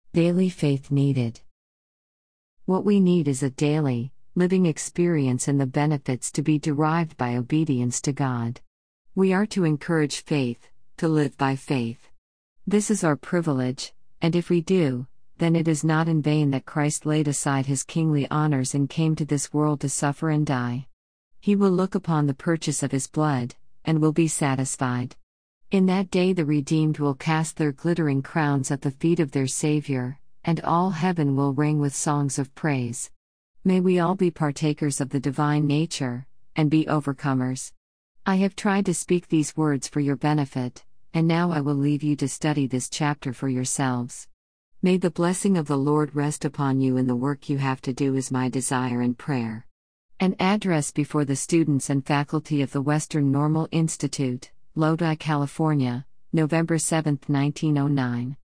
Daily faith needed. What we need is a daily, living experience in the benefits to be derived by obedience to God. We are to encourage faith, to live by faith. This is our privilege, and if we do, then it is not in vain that Christ laid aside his kingly honors and came to this world to suffer and die. He will look upon the purchase of his blood, and will be satisfied. In that day the redeemed will cast their glittering crowns at the feet of their Savior, and all heaven will ring with songs of praise. May we all be partakers of the divine nature, and be overcomers. I have tried to speak these words for your benefit, and now I will leave you to study this chapter for yourselves. May the blessing of the Lord rest upon you in the work you have to do is my desire and prayer. An address before the students and faculty of the Western Normal Institute, Lodi, California, November 7, 1909.